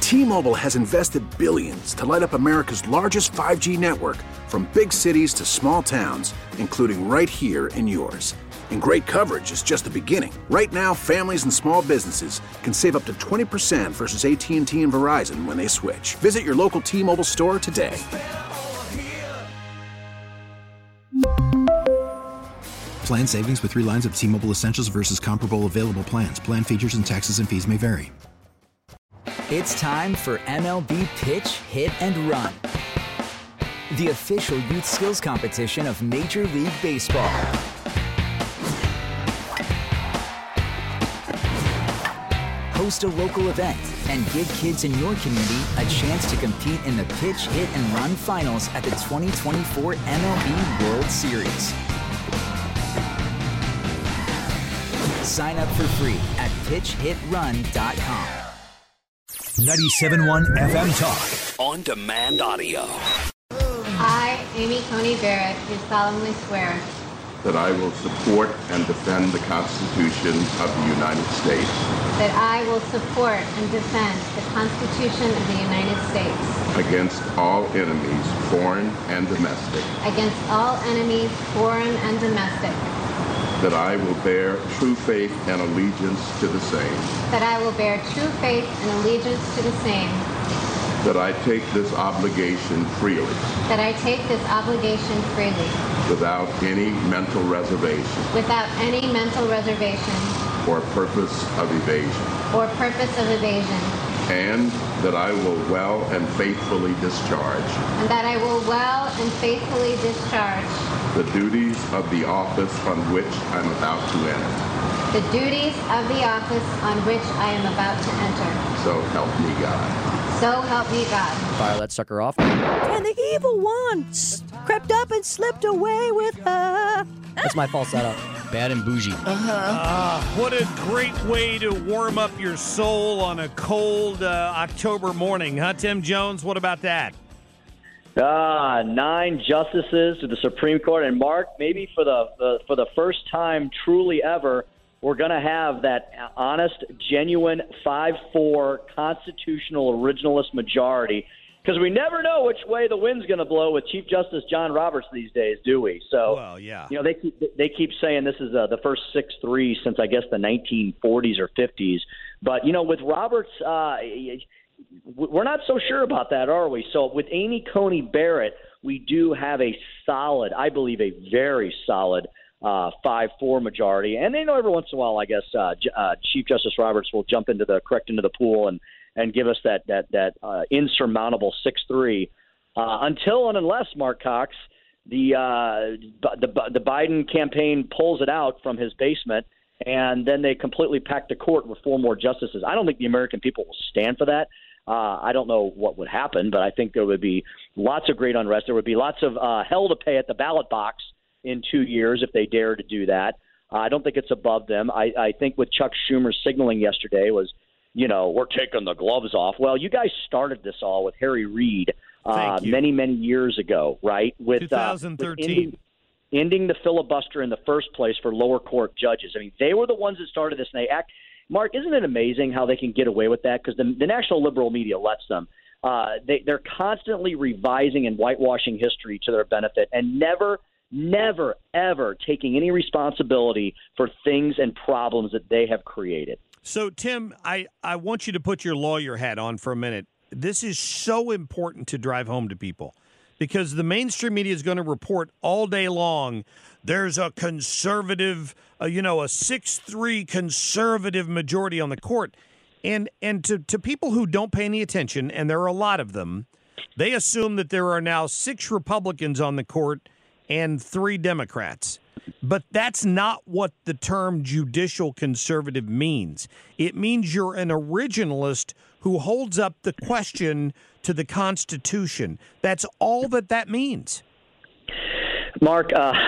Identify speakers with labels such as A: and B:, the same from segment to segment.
A: T-Mobile has invested billions to light up America's largest 5G network, from big cities to small towns, including right here in yours. And great coverage is just the beginning. Right now, families and small businesses can save up to 20% versus AT&T and Verizon when they switch. Visit your local T-Mobile store today.
B: Plan savings with 3 lines of T-Mobile Essentials versus comparable available plans. Plan features and taxes and fees may vary.
C: It's time for MLB Pitch, Hit, and Run, the official youth skills competition of Major League Baseball. Host a local event and give kids in your community a chance to compete in the Pitch, Hit, and Run finals at the 2024 MLB World Series. Sign up for free at pitchhitrun.com.
D: 97.1 FM Talk. On demand audio.
E: I, Amy Coney Barrett, do solemnly swear
F: that I will support and defend the Constitution of the United States.
E: That I will support and defend the Constitution of the United States.
F: Against all enemies, foreign and domestic.
E: Against all enemies, foreign and domestic.
F: That I will bear true faith and allegiance to the same.
E: That I will bear true faith and allegiance to the same.
F: That I take this obligation freely.
E: That I take this obligation freely.
F: Without any mental reservation.
E: Without any mental reservation.
F: Or purpose of evasion.
E: Or purpose of evasion.
F: And that I will well and faithfully discharge.
E: And that I will well and faithfully discharge.
F: The duties of the office on which I'm about to enter.
E: The duties of the office on which I am about to enter.
F: So help me God.
E: So help me God.
G: Fire that sucker off.
H: And the evil one crept up and slipped away with her.
G: That's my falsetto. Bad and bougie.
I: What a great way to warm up your soul on a cold October morning, huh, Tim Jones? What about that?
J: 9 justices to the Supreme Court, and Mark, maybe for the first time truly ever, we're going to have that honest, genuine 5-4 constitutional originalist majority, because we never know which way the wind's going to blow with Chief Justice John Roberts these days, do we? So,
I: well, yeah.
J: You know, they keep saying this is the first 6-3 since, I guess, the 1940s or 50s. But, you know, with Roberts, we're not so sure about that, are we? So with Amy Coney Barrett, we do have a solid, I believe a very solid 5-4 majority. And they know every once in a while, I guess, Chief Justice Roberts will jump into the pool and give us that insurmountable 6-3 until and unless, Mark Cox, the Biden campaign pulls it out from his basement and then they completely pack the court with 4 more justices. I don't think the American people will stand for that. I don't know what would happen, but I think there would be lots of great unrest. There would be lots of hell to pay at the ballot box in 2 years if they dare to do that. I don't think it's above them. I think what Chuck Schumer signaling yesterday was, you know, we're taking the gloves off. Well, you guys started this all with Harry Reid many, many years ago, right? With
I: 2013.
J: Ending the filibuster in the first place for lower court judges. I mean, they were the ones that started this, and they act. Mark, isn't it amazing how they can get away with that? Because the national liberal media lets them. They're constantly revising and whitewashing history to their benefit and never, ever taking any responsibility for things and problems that they have created.
I: So, Tim, I want you to put your lawyer hat on for a minute. This is so important to drive home to people because the mainstream media is going to report all day long there's a conservative, a 6-3 conservative majority on the court. And to people who don't pay any attention, and there are a lot of them, they assume that there are now 6 Republicans on the court and 3 Democrats. But that's not what the term judicial conservative means. It means you're an originalist who holds up the question to the Constitution. That's all that means.
J: Mark,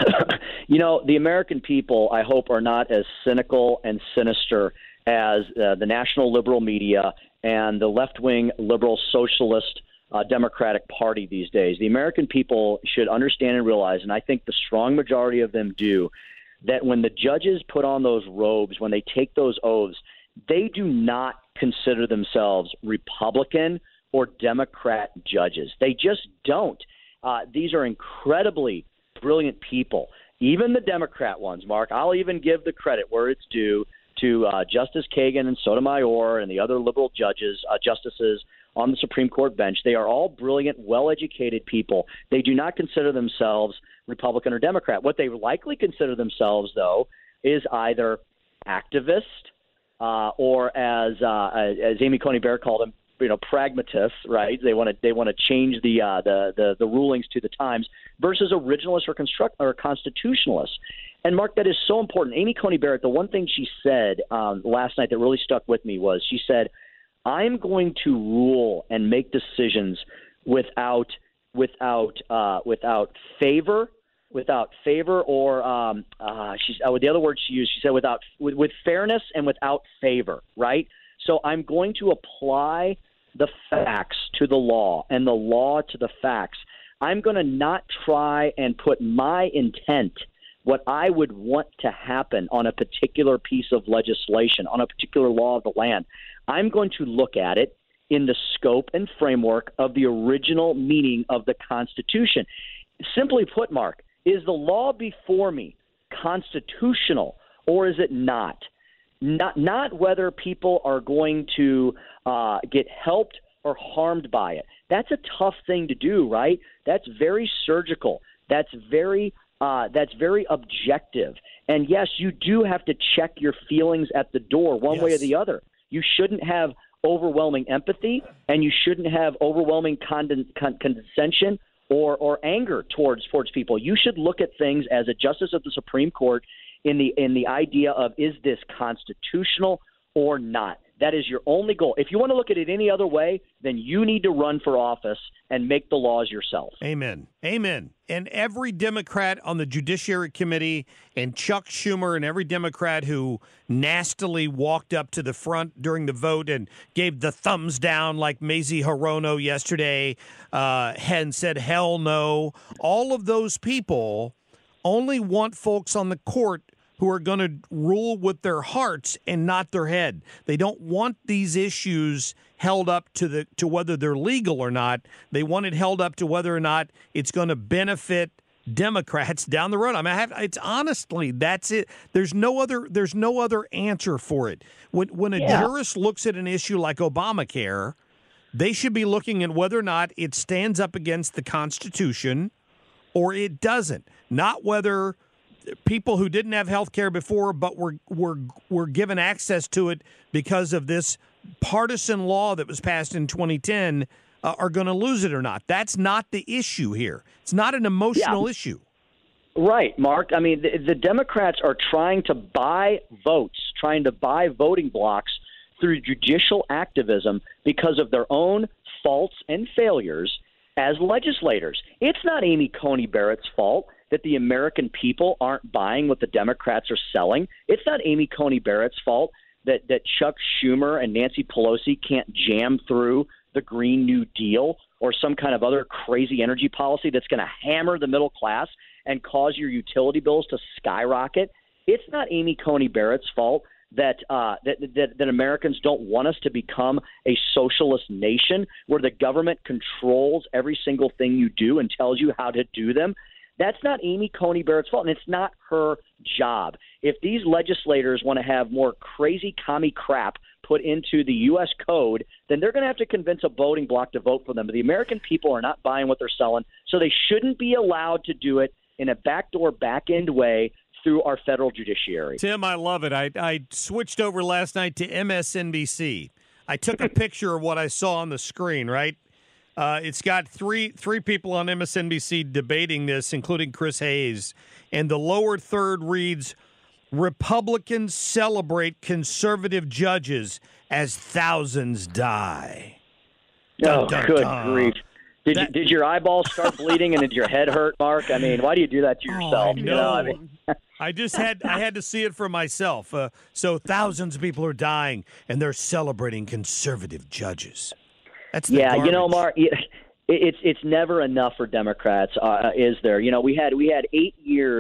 J: the American people, I hope, are not as cynical and sinister as the national liberal media and the left-wing liberal socialist Democratic Party these days. The American people should understand and realize, and I think the strong majority of them do, that when the judges put on those robes, when they take those oaths, they do not consider themselves Republican or Democrat judges. They just don't. These are incredibly brilliant people. Even the Democrat ones, Mark, I'll even give the credit where it's due to Justice Kagan and Sotomayor and the other liberal justices on the Supreme Court bench. They are all brilliant, well-educated people. They do not consider themselves Republican or Democrat. What they likely consider themselves, though, is either activist or as Amy Coney Barrett called them, pragmatists, right? They want to change the rulings to the times versus originalists or constitutionalists. And Mark, that is so important. Amy Coney Barrett, the one thing she said last night that really stuck with me was she said, "I'm going to rule and make decisions without favor." Without favor, or the other word she used, she said with fairness and without favor, right? So I'm going to apply the facts to the law and the law to the facts. I'm going to not try and put my intent, what I would want to happen on a particular piece of legislation, on a particular law of the land. I'm going to look at it in the scope and framework of the original meaning of the Constitution. Simply put, Mark, is the law before me constitutional or is it not? Not whether people are going to get helped or harmed by it. That's a tough thing to do, right? That's very surgical. That's very objective. And yes, you do have to check your feelings at the door one way or the other. You shouldn't have overwhelming empathy, and you shouldn't have overwhelming condescension or anger towards people. You should look at things as a justice of the Supreme Court in the idea of, is this constitutional or not? That is your only goal. If you want to look at it any other way, then you need to run for office and make the laws yourself.
I: Amen. Amen. And every Democrat on the Judiciary Committee and Chuck Schumer and every Democrat who nastily walked up to the front during the vote and gave the thumbs down like Mazie Hirono yesterday and said, hell no, all of those people only want folks on the court who are going to rule with their hearts and not their head. They don't want these issues held up to whether they're legal or not. They want it held up to whether or not it's going to benefit Democrats down the road. I mean, it's honestly, that's it. There's no other answer for it. When a jurist looks at an issue like Obamacare, they should be looking at whether or not it stands up against the Constitution or it doesn't. Not whether people who didn't have health care before but were given access to it because of this partisan law that was passed in 2010 are going to lose it or not. That's not the issue here. It's not an emotional issue.
J: Right, Mark. I mean, the Democrats are trying to buy votes, trying to buy voting blocks through judicial activism because of their own faults and failures as legislators. It's not Amy Coney Barrett's fault that the American people aren't buying what the Democrats are selling. It's not Amy Coney Barrett's fault that Chuck Schumer and Nancy Pelosi can't jam through the Green New Deal or some kind of other crazy energy policy that's going to hammer the middle class and cause your utility bills to skyrocket. It's not Amy Coney Barrett's fault that Americans don't want us to become a socialist nation where the government controls every single thing you do and tells you how to do them. That's not Amy Coney Barrett's fault, and it's not her job. If these legislators want to have more crazy commie crap put into the U.S. code, then they're going to have to convince a voting bloc to vote for them. But the American people are not buying what they're selling, so they shouldn't be allowed to do it in a backdoor, back-end way through our federal judiciary.
I: Tim, I love it. I switched over last night to MSNBC. I took a picture of what I saw on the screen, right? It's got three people on MSNBC debating this, including Chris Hayes. And the lower third reads, Republicans celebrate conservative judges as thousands die.
J: Dun, dun, good grief. Did your eyeballs start bleeding and did your head hurt, Mark? I mean, why do you do that to yourself?
I: I know. I had to see it for myself. So thousands of people are dying, and they're celebrating conservative judges. That's the garbage.
J: You know, Mark, it's never enough for Democrats, is there? You know, we had 8 years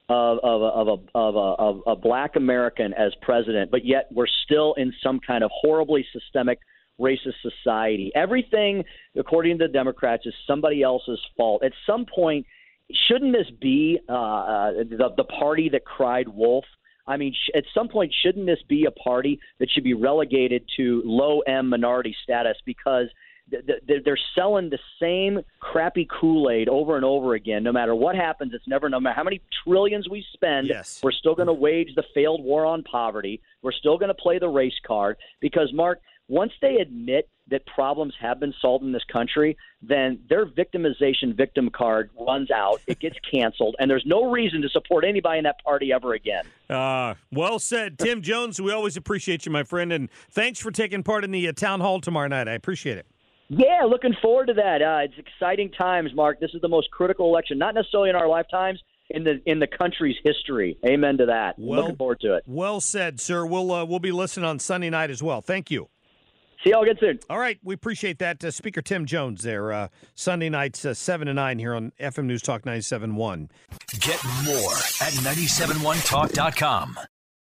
J: of a black American as president, but yet we're still in some kind of horribly systemic racist society. Everything, according to the Democrats, is somebody else's fault. At some point, shouldn't this be the party that cried wolf? I mean, at some point, shouldn't this be a party that should be relegated to low-M minority status because they're selling the same crappy Kool-Aid over and over again. No matter what happens, no matter how many trillions we spend, we're still going to wage the failed war on poverty. We're still going to play the race card because, Mark, once they admit that problems have been solved in this country, then their victim card runs out, it gets canceled, and there's no reason to support anybody in that party ever again.
I: Well said. Tim Jones, we always appreciate you, my friend, and thanks for taking part in the town hall tomorrow night. I appreciate it.
J: Yeah, looking forward to that. It's exciting times, Mark. This is the most critical election, not necessarily in our lifetimes, in the country's history. Amen to that. Looking forward to it.
I: Well said, sir. We'll be listening on Sunday night as well. Thank you.
J: See y'all again soon.
I: All right, we appreciate that. Speaker Tim Jones there, Sunday nights 7 to 9 here on FM News Talk 97.1.
D: Get more at 971talk.com.